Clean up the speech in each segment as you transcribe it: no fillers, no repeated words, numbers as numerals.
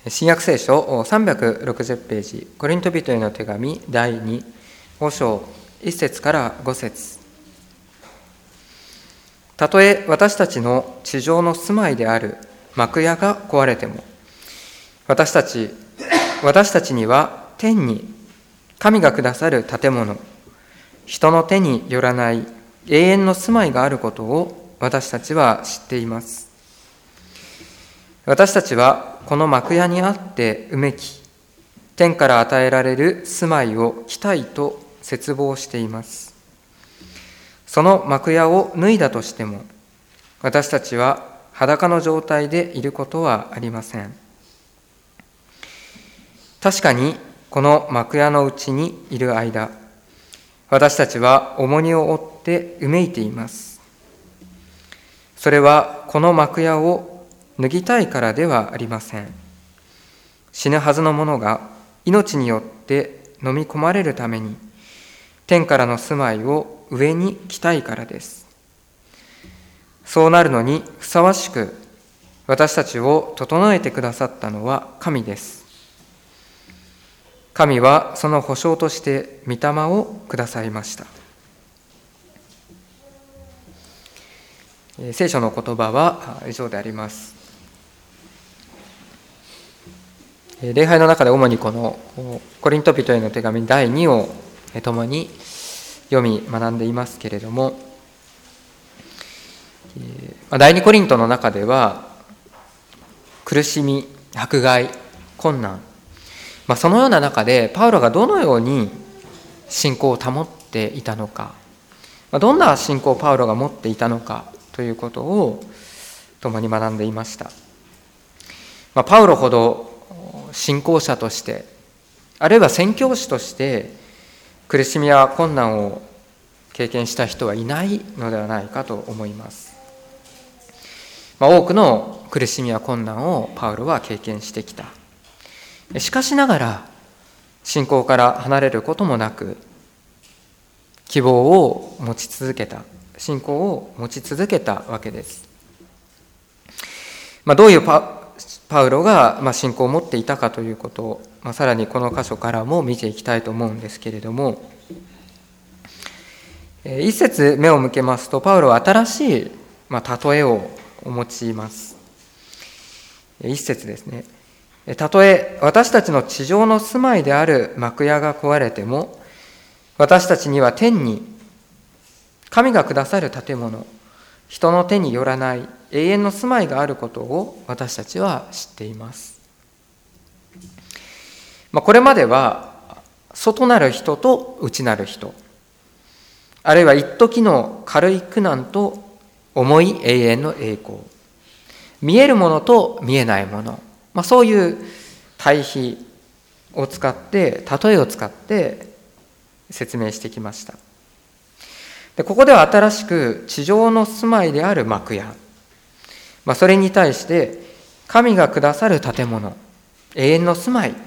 新約聖書360ページ、コリント人への手紙第2、5章1節から5節。たとえ私たちの地上の住まいである幕屋が壊れても、私たちには天に神がくださる建物、人の手によらない永遠の住まいがあることを私たちは知っています。私たちはこの幕屋にあってうめき、天から与えられる住まいを着たいと切望しています。その幕屋を脱いだとしても、私たちは裸の状態でいることはありません。確かにこの幕屋のうちにいる間、私たちは重荷を負ってうめいています。それはこの幕屋を脱ぎたいからではありません。死ぬはずのものが命によって飲み込まれるために、天からの住まいを上に着たいからです。そうなるのにふさわしく私たちを整えてくださったのは神です。神はその保証として御霊をくださいました。聖書の言葉は以上であります。礼拝の中で主にこのコリント人への手紙第2を共に読み学んでいますけれども、第2コリントの中では苦しみ、迫害、困難、そのような中でパウロがどのように信仰を保っていたのか、どんな信仰をパウロが持っていたのかということを共に学んでいました。パウロほど信仰者として、あるいは宣教師として苦しみや困難を経験した人はいないのではないかと思います。多くの苦しみや困難をパウロは経験してきた。しかしながら信仰から離れることもなく、希望を持ち続けた、信仰を持ち続けたわけです。どういうパウロが信仰を持っていたかということを、さらにこの箇所からも見ていきたいと思うんですけれども、一節目を向けますと、パウロは新しい例えを用います。一節ですね。たとえ私たちの地上の住まいである幕屋が壊れても、私たちには天に神がくださる建物、人の手によらない永遠の住まいがあることを私たちは知っています。これまでは外なる人と内なる人、あるいは一時の軽い苦難と重い永遠の栄光、見えるものと見えないもの、そういう対比を使って、例えを使って説明してきました。で、ここでは新しく地上の住まいである幕屋、それに対して神がくださる建物、永遠の住まい、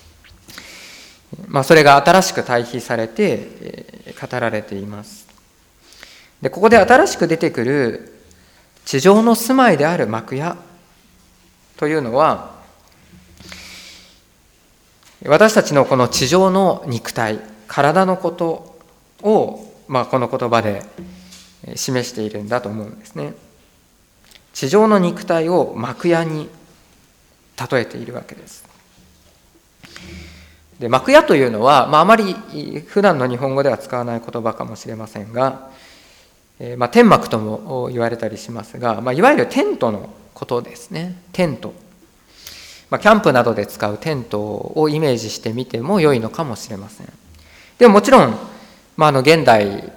それが新しく対比されて語られています。で、ここで新しく出てくる地上の住まいである幕屋というのは、私たちのこの地上の肉体、体のことを、この言葉で示しているんだと思うんですね。地上の肉体を幕屋に例えているわけです。で、幕屋というのは、あまり普段の日本語では使わない言葉かもしれませんが、天幕とも言われたりしますが、いわゆるテントのことですね。テント。キャンプなどで使うテントをイメージしてみても良いのかもしれません。でももちろん、現代、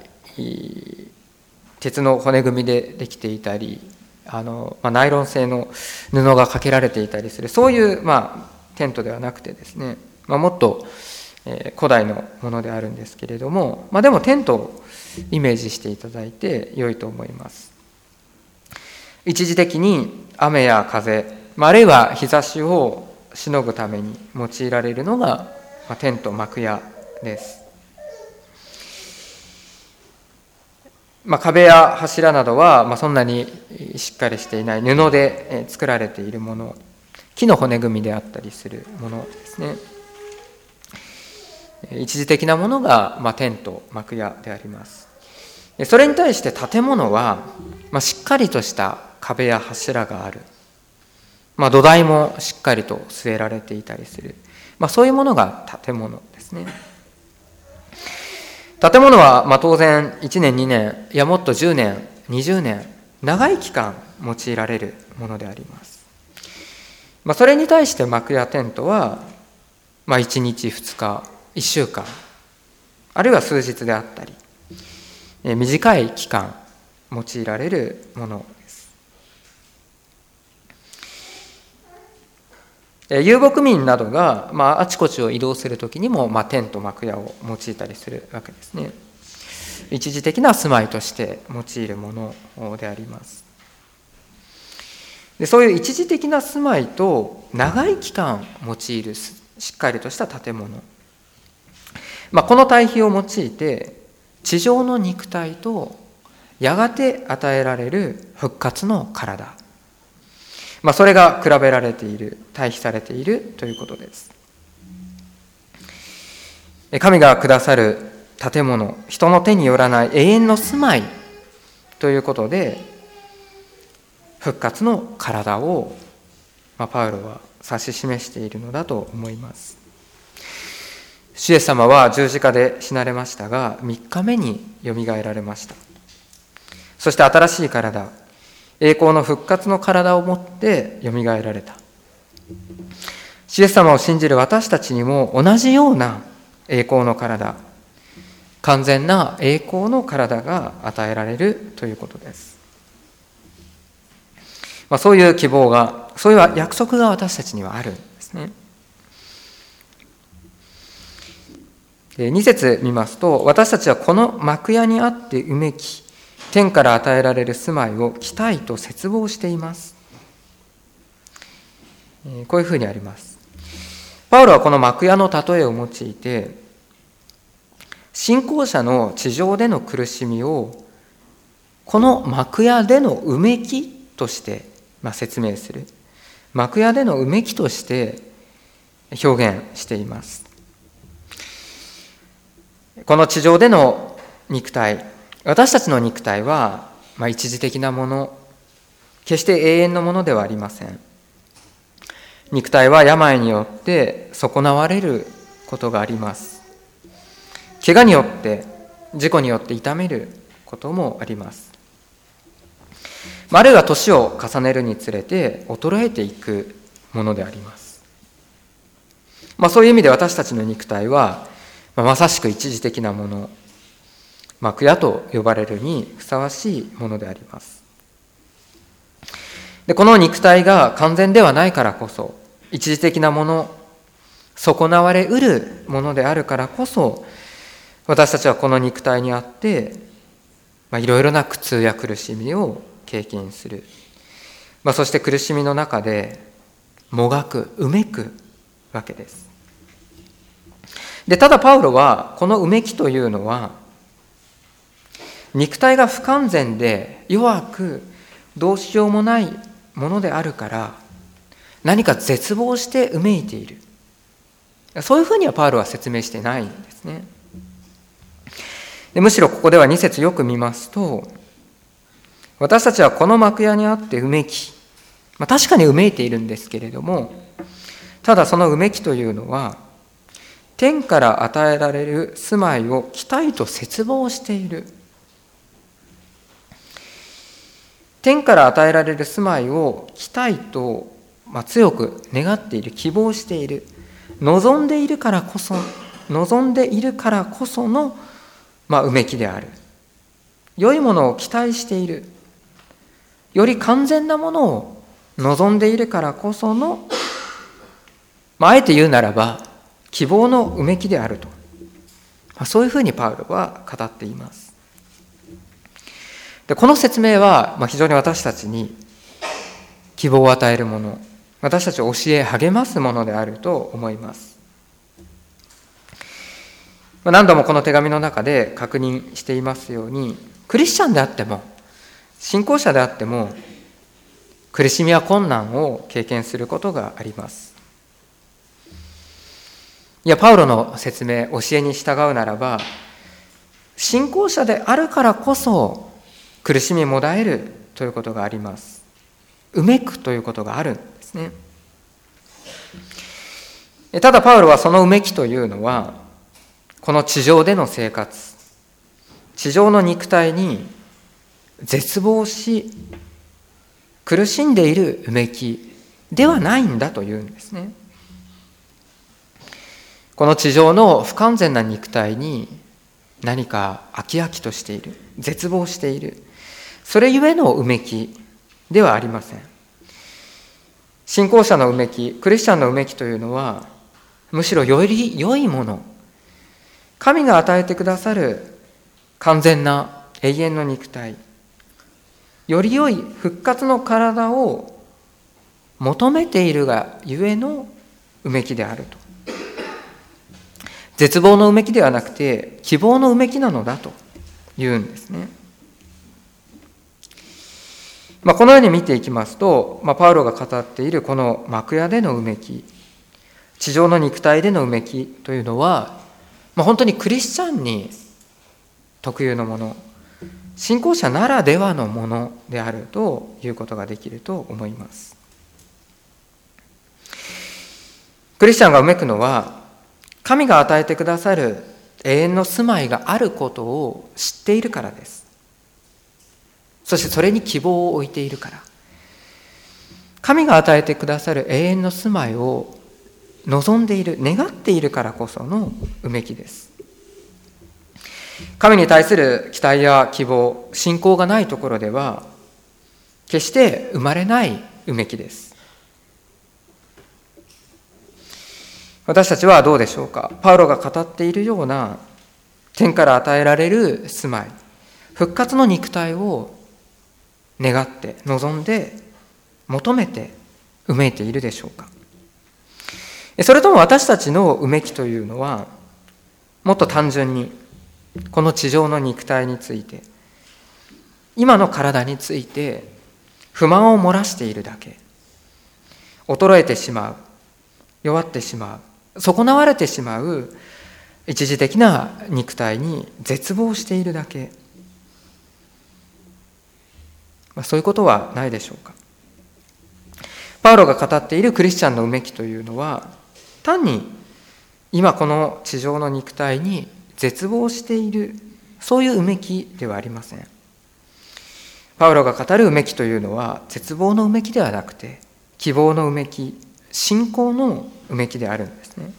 鉄の骨組みでできていたり、ナイロン製の布がかけられていたりする、そういう、テントではなくてですね、もっと、古代のものであるんですけれども、でもテントをイメージしていただいて良いと思います。一時的に雨や風、あるいは日差しをしのぐために用いられるのが、テント、幕屋です。壁や柱などは、そんなにしっかりしていない布で作られているもの。 木の骨組みであったりするものですね。一時的なものが、テント、幕屋であります。それに対して建物は、しっかりとした壁や柱がある。土台もしっかりと据えられていたりする。そういうものが建物ですね。建物は当然1年2年、いやもっと10年、20年、長い期間用いられるものであります。それに対して幕やテントは、1日2日、1週間、あるいは数日であったり、短い期間用いられるものです。遊牧民などが、あちこちを移動するときにも、テント、幕屋を用いたりするわけですね。一時的な住まいとして用いるものであります。でそういう一時的な住まいと長い期間用いるしっかりとした建物、この対比を用いて地上の肉体とやがて与えられる復活の体、それが比べられている、対比されているということです。神がくださる建物、人の手によらない永遠の住まいということで、復活の体を、パウロは指し示しているのだと思います。主イエス様は十字架で死なれましたが、3日目によみがえられました。そして新しい体、栄光の復活の体を持ってよみがえられた。主イエス様を信じる私たちにも同じような栄光の体、完全な栄光の体が与えられるということです。そういう希望が、そういう約束が私たちにはあるんですね。2節見ますと、私たちはこの幕屋にあってうめき、天から与えられる住まいを期待と切望しています。こういうふうにあります。パウロはこの幕屋の例えを用いて、信仰者の地上での苦しみをこの幕屋でのうめきとして説明する。幕屋でのうめきとして表現しています。この地上での肉体、私たちの肉体は一時的なもの、決して永遠のものではありません。肉体は病によって損なわれることがあります。怪我によって、事故によって痛めることもあります。あるいは年を重ねるにつれて衰えていくものであります。そういう意味で私たちの肉体は、まさしく一時的なもの、幕屋と呼ばれるにふさわしいものであります。で、この肉体が完全ではないからこそ、一時的なもの、損なわれうるものであるからこそ、私たちはこの肉体にあって、いろいろな苦痛や苦しみを経験する。そして苦しみの中でもがく、うめくわけです。で、ただパウロはこのうめきというのは、肉体が不完全で弱くどうしようもないものであるから、何か絶望してうめいている。そういうふうにはパウロは説明してないんですね。でむしろここでは2節よく見ますと、私たちはこの幕屋にあってうめき、確かにうめいているんですけれども、ただそのうめきというのは、天から与えられる住まいを期待と切望している。天から与えられる住まいを期待と、強く願っている、希望している、望んでいるからこその、うめきである。良いものを期待している。より完全なものを望んでいるからこその、あえて言うならば、希望のうめきであると。そういうふうにパウロは語っています。でこの説明は、非常に私たちに希望を与えるもの、私たちを教え励ますものであると思います。何度もこの手紙の中で確認していますように、クリスチャンであっても、信仰者であっても、 苦しみや困難を経験することがあります。いや、パウロの説明、教えに従うならば、信仰者であるからこそ苦しみもだえるということがあります。うめくということがあるんですね。ただパウロはそのうめきというのは、この地上での生活、地上の肉体に絶望し苦しんでいるうめきではないんだというんですね。この地上の不完全な肉体に何か飽き飽きとしている、絶望している、それゆえのうめきではありません。信仰者のうめき、クリスチャンのうめきというのは、むしろより良いもの、神が与えてくださる完全な永遠の肉体、より良い復活の体を求めているがゆえのうめきであると。絶望のうめきではなくて希望のうめきなのだというんですね。このように見ていきますと、パウロが語っているこの幕屋でのうめき、地上の肉体でのうめきというのは、本当にクリスチャンに特有のもの、信仰者ならではのものであるということができると思います。クリスチャンがうめくのは、神が与えてくださる永遠の住まいがあることを知っているからです。そしてそれに希望を置いているから。神が与えてくださる永遠の住まいを望んでいる、願っているからこそのうめきです。神に対する期待や希望、信仰がないところでは、決して生まれないうめきです。私たちはどうでしょうか。パウロが語っているような天から与えられる住まい、復活の肉体を願って望んで求めてうめいているでしょうか。それとも私たちのうめきというのは、もっと単純にこの地上の肉体について、今の体について不満を漏らしているだけ、衰えてしまう、弱ってしまう、損なわれてしまう一時的な肉体に絶望しているだけ、そういうことはないでしょうか。パウロが語っているクリスチャンのうめきというのは、単に今この地上の肉体に絶望している、そういううめきではありません。パウロが語るうめきというのは、絶望のうめきではなくて希望のうめき、信仰のうめきであるんですね。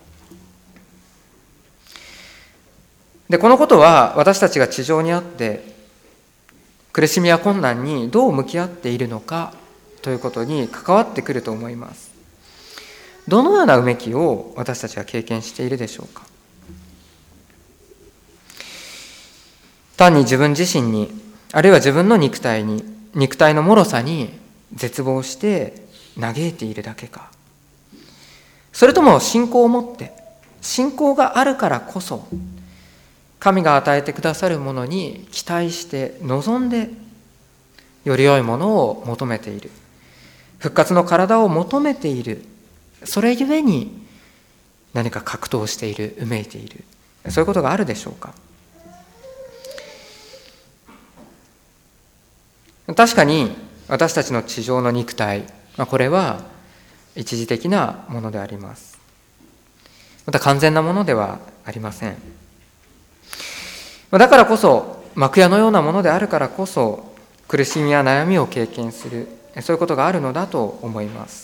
で、このことは私たちが地上にあって苦しみや困難にどう向き合っているのかということに関わってくると思います。どのようなうめきを私たちは経験しているでしょうか。単に自分自身に、あるいは自分の肉体に、肉体の脆さに絶望して嘆いているだけか。それとも信仰を持って、信仰があるからこそ神が与えてくださるものに期待して望んで、より良いものを求めている、復活の体を求めている、それゆえに何か格闘している、うめいている、そういうことがあるでしょうか。確かに私たちの地上の肉体、これは一時的なものであります。また完全なものではありません。だからこそ、幕屋のようなものであるからこそ、苦しみや悩みを経験する、そういうことがあるのだと思います。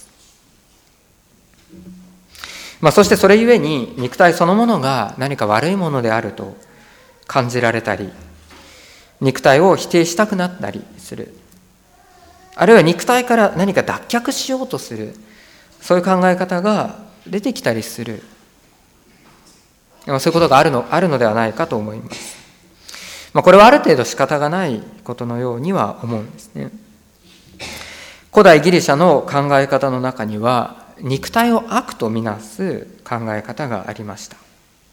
そしてそれゆえに肉体そのものが何か悪いものであると感じられたり、肉体を否定したくなったりする、あるいは肉体から何か脱却しようとする、そういう考え方が出てきたりする、そういうことがあるのではないかと思います。これはある程度仕方がないことのようには思うんですね。古代ギリシャの考え方の中には、肉体を悪とみなす考え方がありました。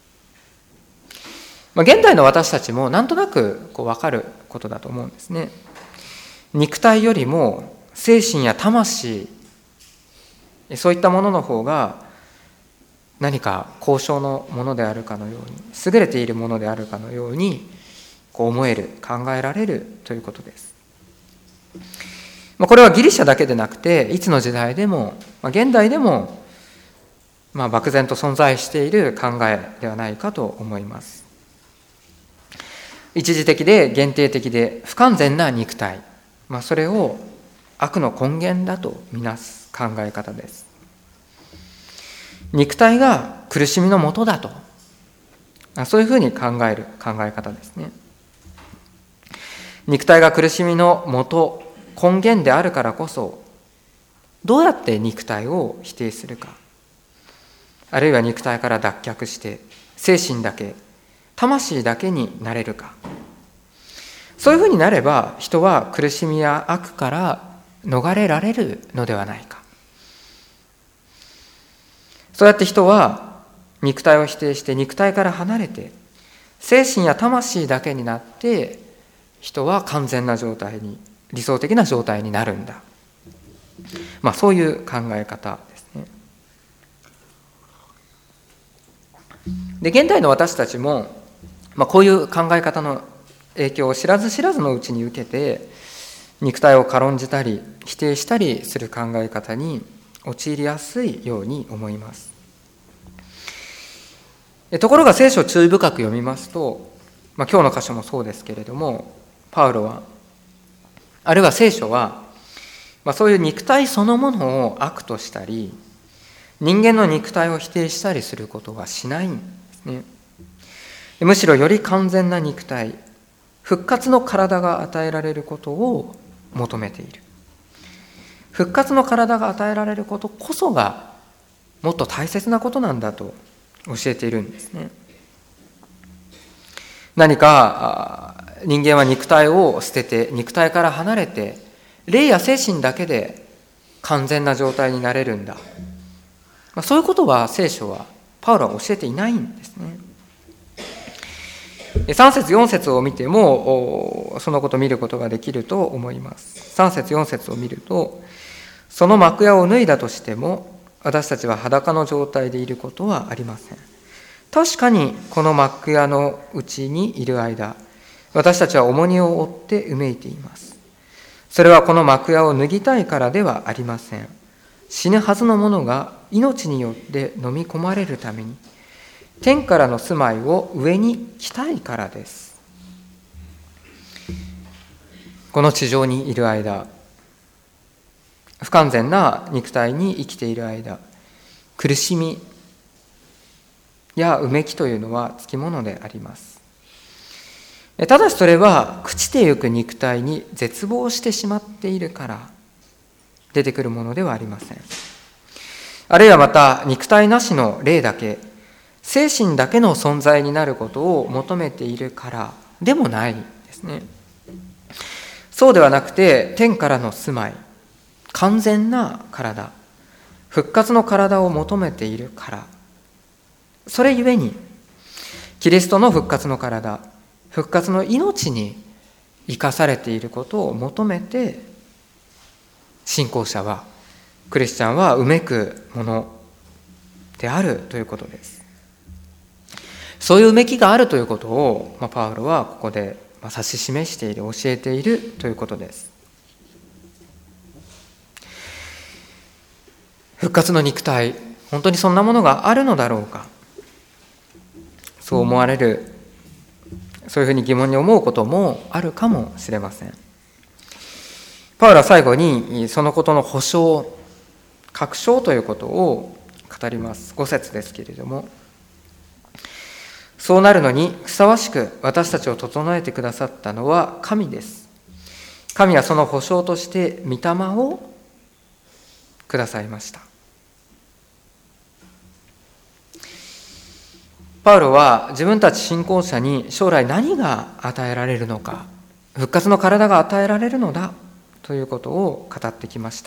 現代の私たちもなんとなく分かることだと思うんですね。肉体よりも精神や魂、そういったものの方が何か高尚のものであるかのように、優れているものであるかのように思える、考えられるということです。これはギリシャだけでなくて、いつの時代でも、現代でも、漠然と存在している考えではないかと思います。一時的で限定的で不完全な肉体、それを悪の根源だとみなす考え方です。肉体が苦しみのもとだと、そういうふうに考える考え方ですね。肉体が苦しみのもと、根源であるからこそ、どうやって肉体を否定するか、あるいは肉体から脱却して精神だけ、魂だけになれるか。そういうふうになれば人は苦しみや悪から逃れられるのではないか。そうやって人は肉体を否定して肉体から離れて精神や魂だけになって、人は完全な状態に、理想的な状態になるんだ。そういう考え方ですね。で、現代の私たちも、こういう考え方の影響を知らず知らずのうちに受けて、肉体を軽んじたり否定したりする考え方に陥りやすいように思います。ところが聖書を注意深く読みますと、今日の箇所もそうですけれども、パウロは、あるいは聖書は、そういう肉体そのものを悪としたり、人間の肉体を否定したりすることはしないんですね。むしろより完全な肉体、復活の体が与えられることを求めている。復活の体が与えられることこそがもっと大切なことなんだと教えているんですね。何か人間は肉体を捨てて、肉体から離れて、霊や精神だけで完全な状態になれるんだ。そういうことは聖書は、パウロは教えていないんですね。3節4節を見てもそのことを見ることができると思います。3節4節を見ると、その幕屋を脱いだとしても私たちは裸の状態でいることはありません。確かにこの幕屋のうちにいる間、私たちは重荷を負ってうめいています。それはこの幕屋を脱ぎたいからではありません。死ぬはずのものが命によって飲み込まれるために、天からの住まいを上に来たいからです。この地上にいる間、不完全な肉体に生きている間、苦しみやうめきというのはつきものであります。ただしそれは朽ちてゆく肉体に絶望してしまっているから出てくるものではありません。あるいはまた肉体なしの霊だけ、精神だけの存在になることを求めているからでもないですね。そうではなくて、天からの住まい、完全な体、復活の体を求めているから、それゆえにキリストの復活の体、復活の命に生かされていることを求めて、信仰者は、クリスチャンはうめくものであるということです。そういううめきがあるということを、パウロはここで指し示している、教えているということです。復活の肉体、本当にそんなものがあるのだろうか。そう思われる、そういうふうに疑問に思うこともあるかもしれません。パウロは最後にそのことの保証、確証ということを語ります。5節ですけれども、そうなるのにふさわしく私たちを整えてくださったのは神です。神はその保証として御霊をくださいました。パウロは自分たち信仰者に将来何が与えられるのか、復活の体が与えられるのだということを語ってきました。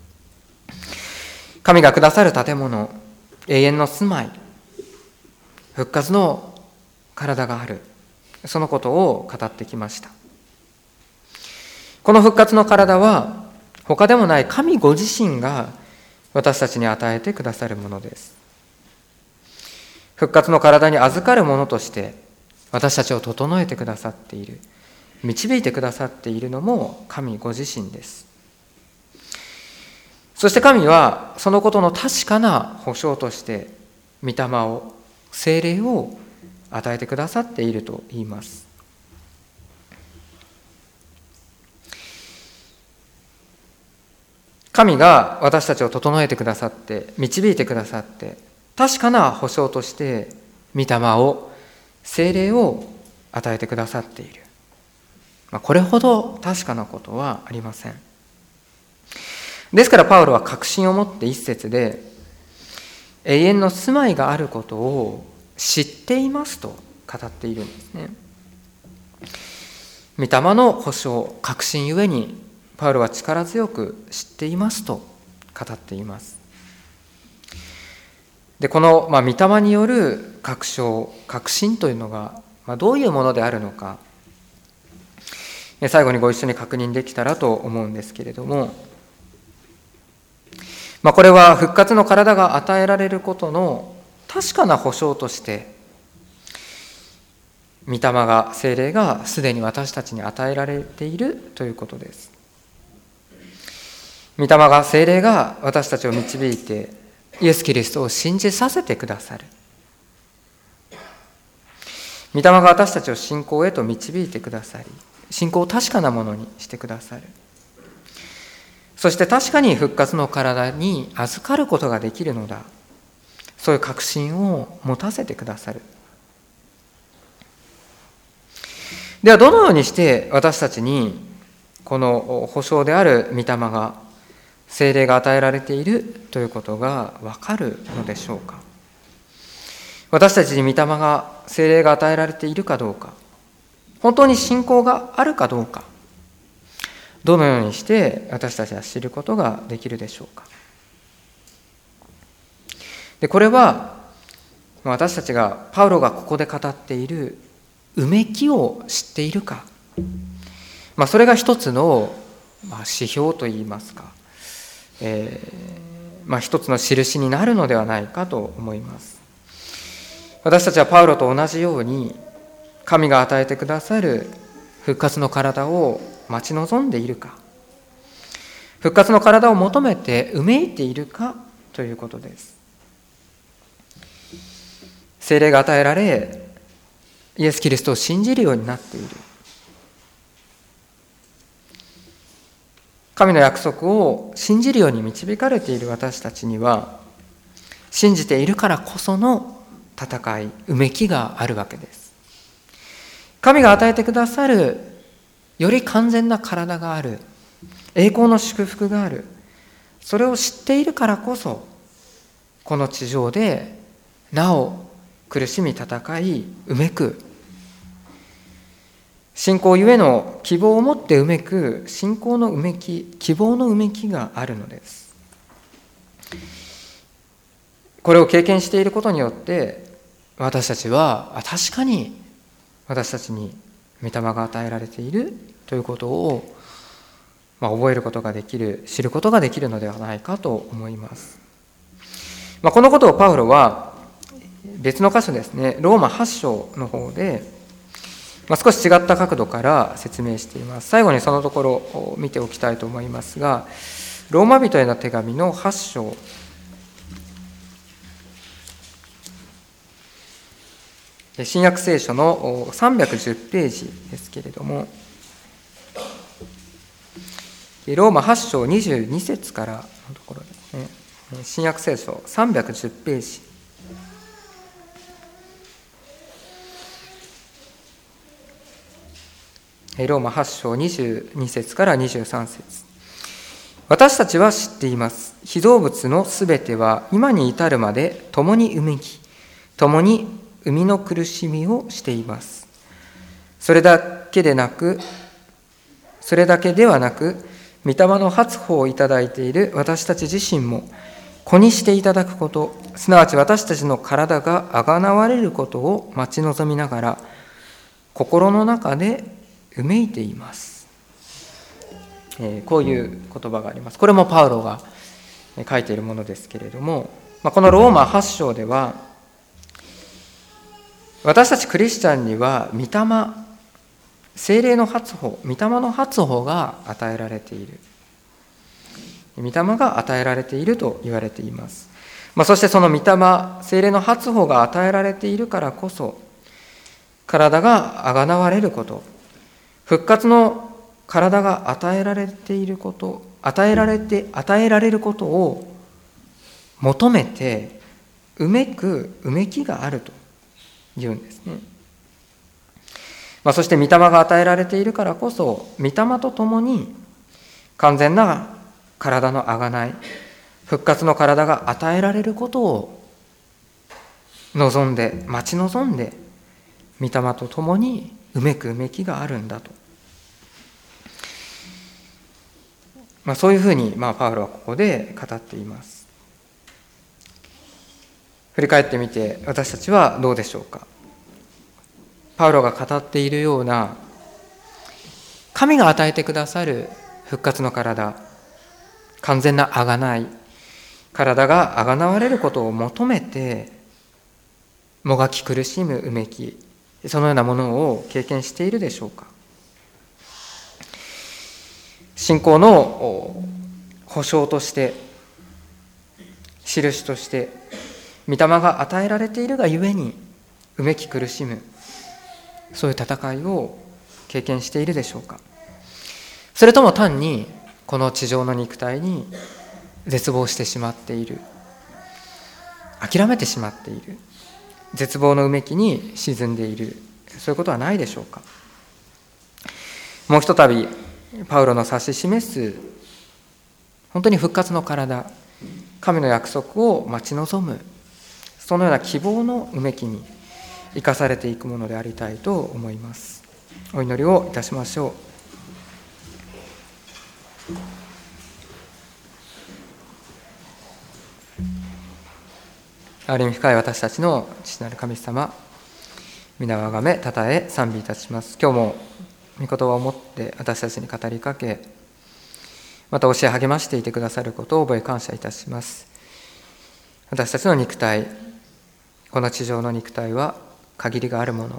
神がくださる建物、永遠の住まい、復活の体がある、そのことを語ってきました。この復活の体は他でもない神ご自身が私たちに与えてくださるものです。復活の体に預かるものとして私たちを整えてくださっている、導いてくださっているのも神ご自身です。そして神はそのことの確かな保証として御霊を、聖霊を与えてくださっていると言います。神が私たちを整えてくださって、導いてくださって、確かな保証として御霊を、聖霊を与えてくださっている。これほど確かなことはありません。ですからパウロは確信を持って一節で、永遠の住まいがあることを知っていますと語っているんですね。御霊の保証、確信ゆえにパウロは力強く知っていますと語っています。で、この御霊による確証、確信というのがどういうものであるのか、最後にご一緒に確認できたらと思うんですけれども、これは復活の体が与えられることの確かな保証として、御霊が、聖霊がすでに私たちに与えられているということです。御霊が、聖霊が私たちを導いて、イエス・キリストを信じさせてくださる。御霊が私たちを信仰へと導いてくださり、信仰を確かなものにしてくださる。そして確かに復活の体に預かることができるのだ。そういう確信を持たせてくださる。ではどのようにして私たちにこの保証である御霊が、聖霊が与えられているということがわかるのでしょうか。私たちに御霊が、聖霊が与えられているかどうか、本当に信仰があるかどうか、どのようにして私たちは知ることができるでしょうか。で、これは私たちが、パウロがここで語っているうめきを知っているか、それが一つの指標といいますか、一つの印になるのではないかと思います。私たちはパウロと同じように、神が与えてくださる復活の体を待ち望んでいるか、復活の体を求めてうめいているかということです。聖霊が与えられ、イエス・キリストを信じるようになっている。神の約束を信じるように導かれている私たちには、信じているからこその戦い、うめきがあるわけです。神が与えてくださるより完全な体がある、栄光の祝福がある、それを知っているからこそ、この地上でなお苦しみ戦い、うめく、信仰ゆえの希望を持ってうめく信仰のうめき、希望のうめきがあるのです。これを経験していることによって、私たちは確かに私たちに御霊が与えられているということを、覚えることができる、知ることができるのではないかと思います。このことをパウロは別の箇所ですね、ローマ8章の方で、少し違った角度から説明しています。最後にそのところを見ておきたいと思いますが、ローマ人への手紙の8章、新約聖書の310ページですけれども、ローマ8章22節からのところですね、新約聖書310ページ、ローマ8章22節から23節。私たちは知っています。被造物のすべては今に至るまで共にうめき、共に生みの苦しみをしています。それだけではなく、御霊の初歩をいただいている私たち自身も子にしていただくこと、すなわち私たちの体があがなわれることを待ち望みながら、心の中でうめいています。 こういう言葉があります。これもパウロが書いているものですけれども、このローマ8章では、私たちクリスチャンには御霊、聖霊の発歩、御霊の発歩が与えられている。御霊が与えられていると言われています。そしてその御霊、聖霊の発歩が与えられているからこそ、体があがなわれること、復活の体が与えられていること、与えられることを求めてうめきがあると言うんですね。そして御霊が与えられているからこそ、御霊と共に完全な体のあがない、復活の体が与えられることを望んで、待ち望んで、御霊と共にうめきがあるんだと。そういうふうにパウロはここで語っています。振り返ってみて私たちはどうでしょうか。パウロが語っているような神が与えてくださる復活の体、完全なあがない体があがなわれることを求めてもがき苦しむうめき、そのようなものを経験しているでしょうか。信仰の保証として、印として、御霊が与えられているがゆえにうめき苦しむ、そういう戦いを経験しているでしょうか。それとも単にこの地上の肉体に絶望してしまっている、諦めてしまっている、絶望のうめきに沈んでいる、そういうことはないでしょうか。もうひとたびパウロの指し示す本当に復活の体、神の約束を待ち望む、そのような希望のうめきに生かされていくものでありたいと思います。お祈りをいたしましょう。憐れみ深い私たちの父なる神様、皆をあがめたたえ賛美いたします。今日も御言葉を持って私たちに語りかけ、また教え励ましていてくださることを覚え感謝いたします。私たちの肉体、この地上の肉体は限りがあるもの、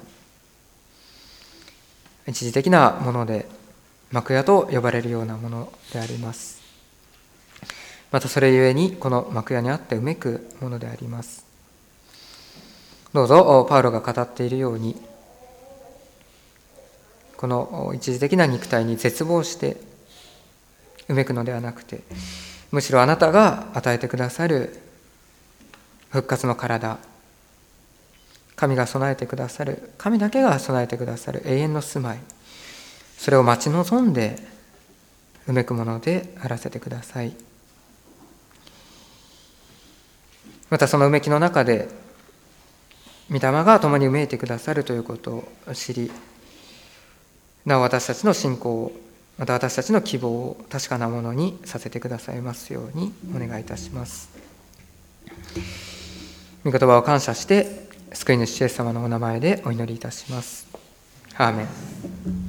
一時的なもので、幕屋と呼ばれるようなものであります。またそれゆえにこの幕屋にあってうめくものであります。どうぞパウロが語っているように、この一時的な肉体に絶望してうめくのではなくて、むしろあなたが与えてくださる復活の体、神が備えてくださる、神だけが備えてくださる永遠の住まい、それを待ち望んでうめくものであらせてください。またそのうめきの中で御霊が共にうめいてくださるということを知り、なお私たちの信仰を、また私たちの希望を確かなものにさせてくださいますようにお願いいたします。御言葉を感謝して救い主イエス様のお名前でお祈りいたします。アーメン。